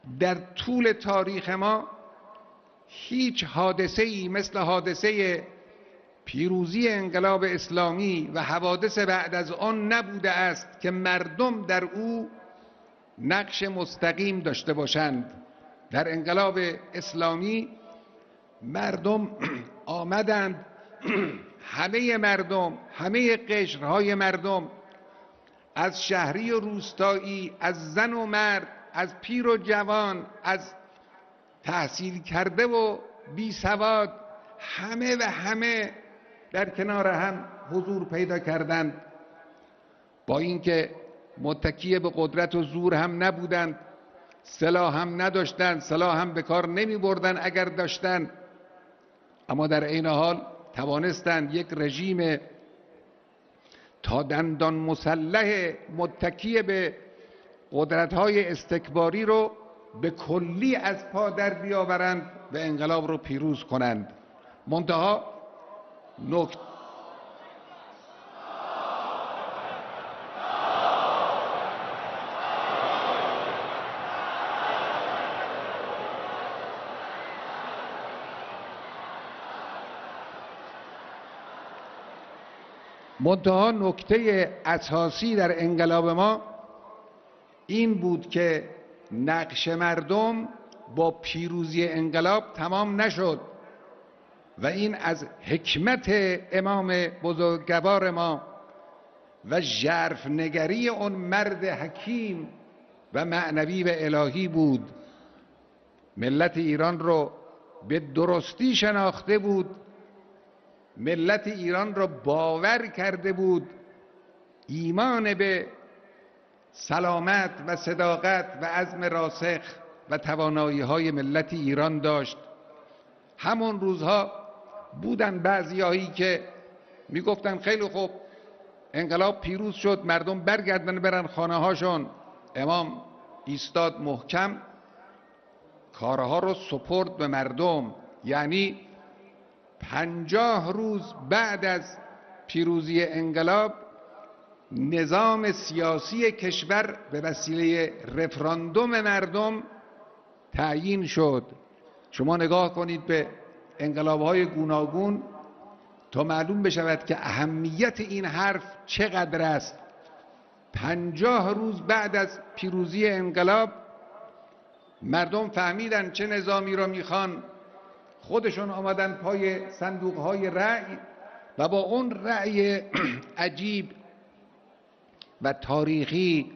در طول تاریخ ما هیچ حادثه‌ای مثل حادثه پیروزی انقلاب اسلامی و حوادث بعد از آن نبوده است که مردم در او نقش مستقیم داشته باشند. در انقلاب اسلامی مردم آمدند، همه مردم، همه قشرهای مردم، از شهری و روستایی، از زن و مرد، از پیر و جوان، از تحصیل کرده و بی سواد، همه در کنار هم حضور پیدا کردند. با اینکه متکی به قدرت و زور هم نبودند، سلاح هم نداشتند، سلاح هم به کار نمی بردند اگر داشتند، اما در عین حال توانستند یک رژیم تا دندان مسلح متکی به قدرت‌های استکباری رو به کلی از پا در بیاورند و انقلاب رو پیروز کنند. منتها نکته اساسی در انقلاب ما این بود که نقش مردم با پیروزی انقلاب تمام نشد و این از حکمت امام بزرگوار ما و ژرفنگری اون مرد حکیم و معنوی و الهی بود. ملت ایران رو به درستی شناخته بود، ملت ایران را باور کرده بود، ایمان به سلامت و صداقت و عزم راسخ و توانایی‌های ملت ایران داشت. همون روزها بودن بعضیایی که میگفتن خیلی خوب انقلاب پیروز شد، مردم برگردن برن خانه هاشون. امام ایستاد محکم، کارها رو سپرد به مردم. یعنی 50 روز بعد از پیروزی انقلاب نظام سیاسی کشور به وسیله رفراندوم مردم تعیین شد. شما نگاه کنید به انقلاب‌های گوناگون تا معلوم بشود که اهمیت این حرف چقدر است. 50 روز بعد از پیروزی انقلاب مردم فهمیدن چه نظامی را میخوان، خودشون آمدن پای صندوق‌های رأی و با اون رأی عجیب و تاریخی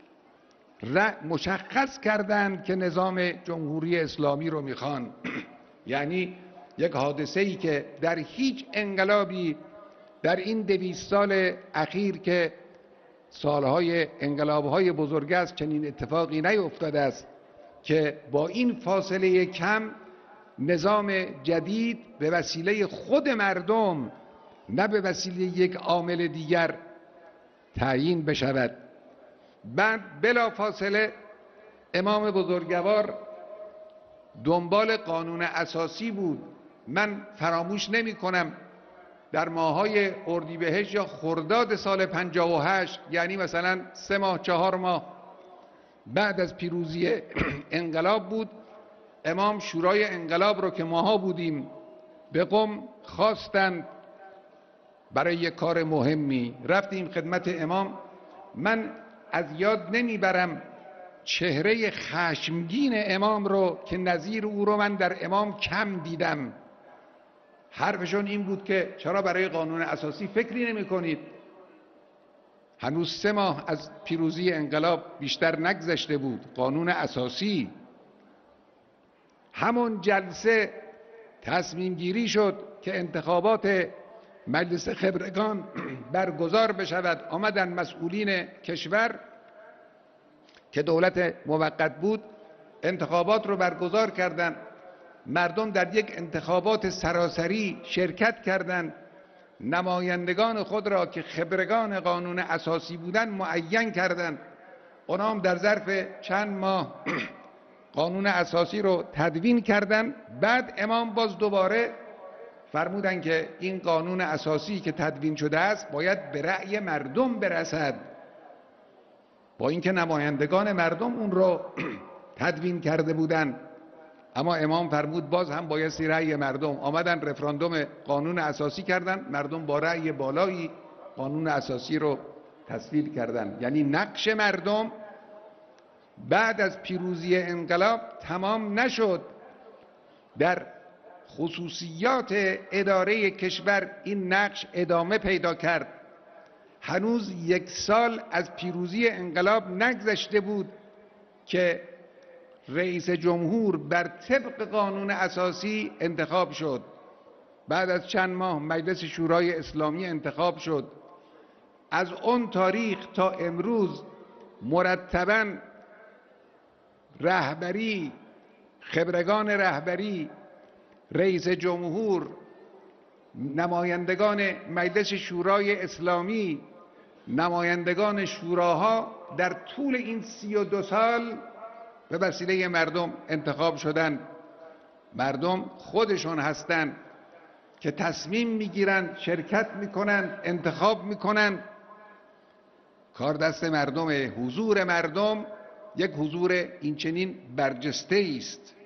مشخص کردند که نظام جمهوری اسلامی رو میخوان. یعنی یک حادثه‌ای که در هیچ انقلابی در این 200 سال اخیر که سالهای انقلاب‌های بزرگ است چنین اتفاقی نیفتاده است که با این فاصله کم نظام جدید به وسیله خود مردم نه به وسیله یک عامل دیگر تعیین بشود. بعد بلا فاصله امام بزرگوار دنبال قانون اساسی بود. من فراموش نمی کنم در ماه‌های اردیبهشت یا خرداد سال 58، یعنی مثلا 3 ماه 4 ماه بعد از پیروزی انقلاب بود، امام شورای انقلاب رو که ماها بودیم به قم خواستند برای یک کار مهمی. رفتیم خدمت امام. من از یاد نمیبرم چهره خشمگین امام رو که نظیر او رو من در امام کم دیدم. حرفشون این بود که چرا برای قانون اساسی فکری نمی کنید؟ هنوز 3 ماه از پیروزی انقلاب بیشتر نگذشته بود. قانون اساسی. همون جلسه تصمیم گیری شد که انتخابات مجلس خبرگان برگزار بشود. آمدن مسئولین کشور که دولت موقت بود انتخابات رو برگزار کردند. مردم در یک انتخابات سراسری شرکت کردند. نمایندگان خود را که خبرگان قانون اساسی بودند معین کردند. اونا هم در ظرف چند ماه قانون اساسی رو تدوین کردند. بعد امام باز دوباره فرمودن که این قانون اساسی که تدوین شده است باید به رأی مردم برسد. با اینکه نمایندگان مردم اون رو تدوین کرده بودند. اما امام فرمود باز هم بایستی رأی مردم. آمدن رفراندوم قانون اساسی کردن، مردم با رأی بالایی قانون اساسی رو تصویب کردند. یعنی نقش مردم بعد از پیروزی انقلاب تمام نشد. در خصوصیات اداره کشور این نقش ادامه پیدا کرد. هنوز 1 سال از پیروزی انقلاب نگذشته بود که رئیس جمهور بر طبق قانون اساسی انتخاب شد. بعد از چند ماه مجلس شورای اسلامی انتخاب شد. از اون تاریخ تا امروز مرتباً رهبری، خبرگان رهبری، رئیس جمهور، نمایندگان مجلس شورای اسلامی، نمایندگان شوراها در طول این 32 سال به وسیله مردم انتخاب شدند. مردم خودشون هستند که تصمیم میگیرند، شرکت میکنند، انتخاب میکنند. کار دست مردمه. حضور مردم یک حضور اینچنین برجسته است.